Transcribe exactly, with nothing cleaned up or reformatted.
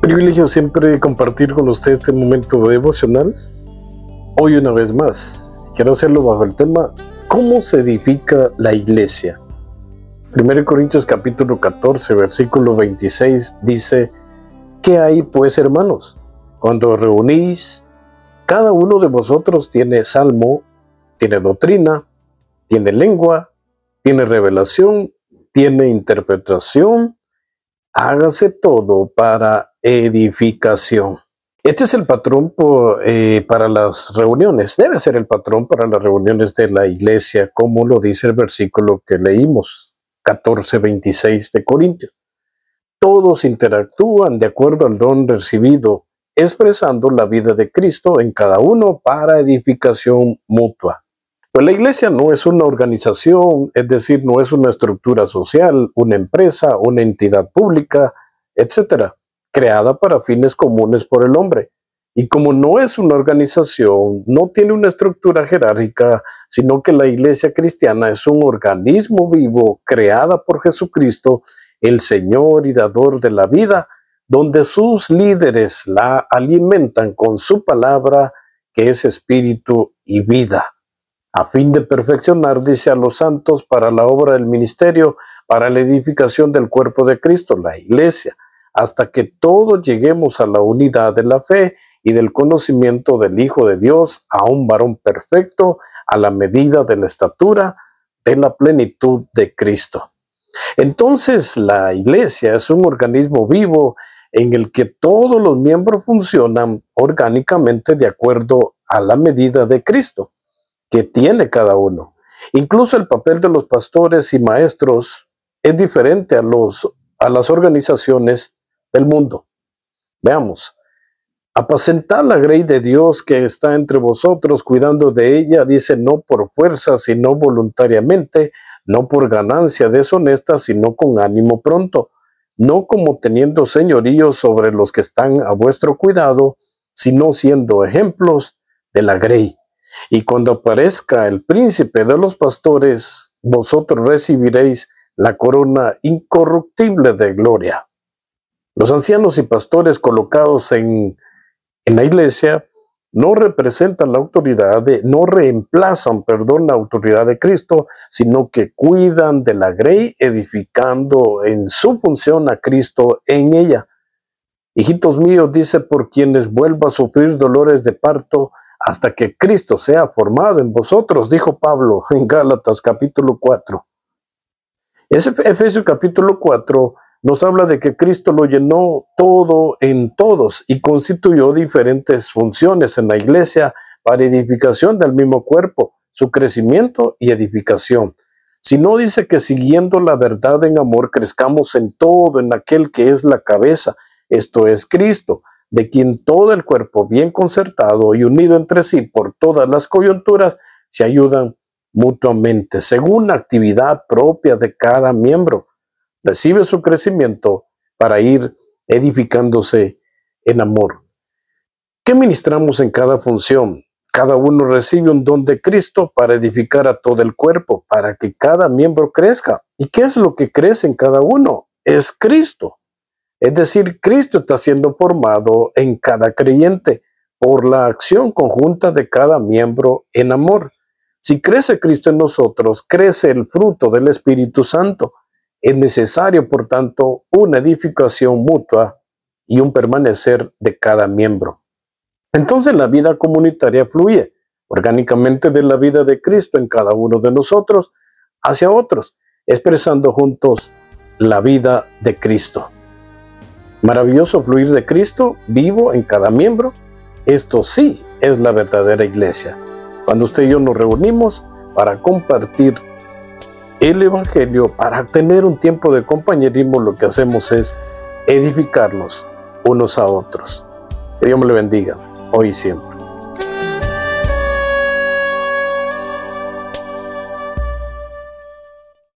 Privilegio siempre compartir con usted este momento devocional. Hoy una vez más, quiero hacerlo bajo el tema ¿cómo se edifica la iglesia? primera Corintios capítulo catorce, versículo veintiséis dice: ¿qué hay pues, hermanos? Cuando os reunís, cada uno de vosotros tiene salmo, tiene doctrina, tiene lengua, tiene revelación, tiene interpretación. Hágase todo para edificación. Este es el patrón por, eh, para las reuniones. Debe ser el patrón para las reuniones de la iglesia, como lo dice el versículo que leímos, catorce veintiséis de Corintios. Todos interactúan de acuerdo al don recibido, expresando la vida de Cristo en cada uno para edificación mutua. Pues la iglesia no es una organización, es decir, no es una estructura social, una empresa, una entidad pública, etcétera, creada para fines comunes por el hombre. Y como no es una organización, no tiene una estructura jerárquica, sino que la iglesia cristiana es un organismo vivo creada por Jesucristo, el Señor y dador de la vida, donde sus líderes la alimentan con su palabra, que es espíritu y vida, a fin de perfeccionar, dice, a los santos para la obra del ministerio, para la edificación del cuerpo de Cristo, la iglesia, hasta que todos lleguemos a la unidad de la fe y del conocimiento del Hijo de Dios, a un varón perfecto, a la medida de la estatura de la plenitud de Cristo. Entonces, la iglesia es un organismo vivo en el que todos los miembros funcionan orgánicamente de acuerdo a la medida de Cristo que tiene cada uno. Incluso el papel de los pastores y maestros es diferente a, los, a las organizaciones del mundo. Veamos. Apacentar la grey de Dios que está entre vosotros, cuidando de ella, dice, no por fuerza, sino voluntariamente, no por ganancia deshonesta, sino con ánimo pronto, no como teniendo señorío sobre los que están a vuestro cuidado, sino siendo ejemplos de la grey. Y cuando aparezca el príncipe de los pastores, vosotros recibiréis la corona incorruptible de gloria. Los ancianos y pastores colocados en, en la iglesia no representan la autoridad, de, no reemplazan, perdón, la autoridad de Cristo, sino que cuidan de la grey, edificando en su función a Cristo en ella. Hijitos míos, dice, por quienes vuelva a sufrir dolores de parto, hasta que Cristo sea formado en vosotros, dijo Pablo en Gálatas capítulo cuatro. Ese Efesios capítulo cuatro nos habla de que Cristo lo llenó todo en todos y constituyó diferentes funciones en la iglesia para edificación del mismo cuerpo, su crecimiento y edificación. Si no, dice que siguiendo la verdad en amor crezcamos en todo, en aquel que es la cabeza, esto es Cristo, de quien todo el cuerpo bien concertado y unido entre sí por todas las coyunturas se ayudan mutuamente, según la actividad propia de cada miembro. Recibe su crecimiento para ir edificándose en amor. ¿Qué ministramos en cada función? Cada uno recibe un don de Cristo para edificar a todo el cuerpo, para que cada miembro crezca. ¿Y qué es lo que crece en cada uno? Es Cristo. Es decir, Cristo está siendo formado en cada creyente por la acción conjunta de cada miembro en amor. Si crece Cristo en nosotros, crece el fruto del Espíritu Santo. Es necesario, por tanto, una edificación mutua y un permanecer de cada miembro. Entonces la vida comunitaria fluye orgánicamente de la vida de Cristo en cada uno de nosotros hacia otros, expresando juntos la vida de Cristo. Maravilloso fluir de Cristo vivo en cada miembro. Esto sí es la verdadera iglesia. Cuando usted y yo nos reunimos para compartir el evangelio, para tener un tiempo de compañerismo, lo que hacemos es edificarnos unos a otros. Que Dios me le bendiga hoy y siempre.